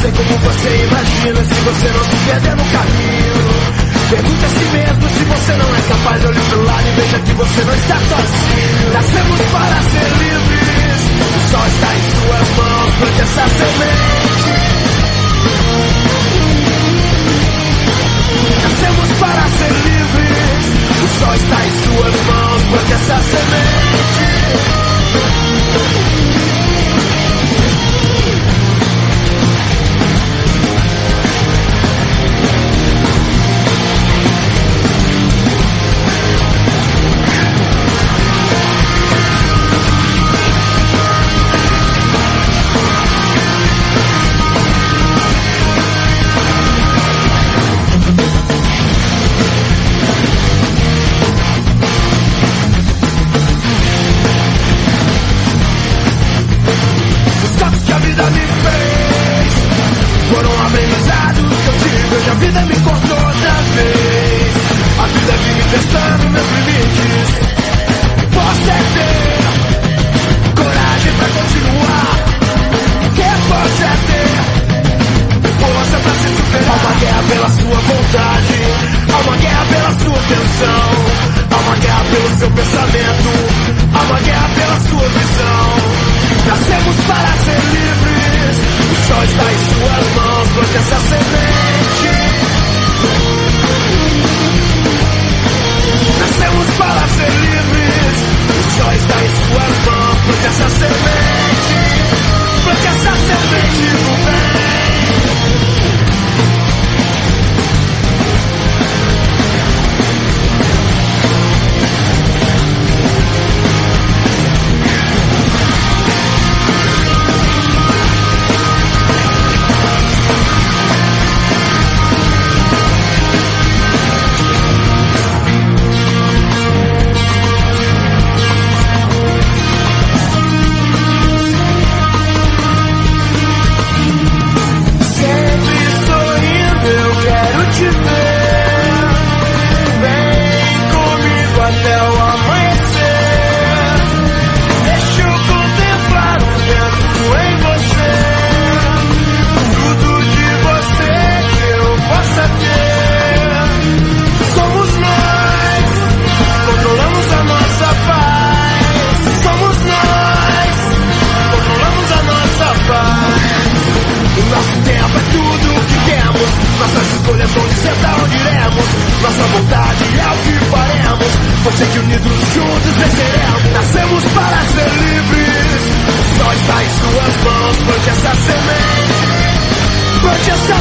ser como você imagina, se você não se perder no caminho. Pergunte a si mesmo se você não é capaz. Olhe pro lado e veja que você não está sozinho. Nascemos para ser livres, o sol está em suas mãos, plante essa semente. Nascemos para ser livres, o sol está em suas mãos, plante essa semente. A vida me cortou outra vez. A vida vive testando meus limites. Posso é ter coragem pra continuar. Posso é ter força pra se superar. Há uma guerra pela sua vontade, há uma guerra pela sua atenção, há uma guerra pelo seu pensamento, há uma guerra pela sua visão. Nascemos para ser livres, o sol está em suas mãos, plante essa semente. Nascemos para ser livres, o sol está em suas mãos, plante essa semente. Plante essa semente do bem. Nossas escolhas vão dizer pra onde iremos. Nossa vontade é o que faremos. Você que unidos juntos venceremos. Nascemos para ser livres, o sol está em suas mãos. Plante essa semente, plante essa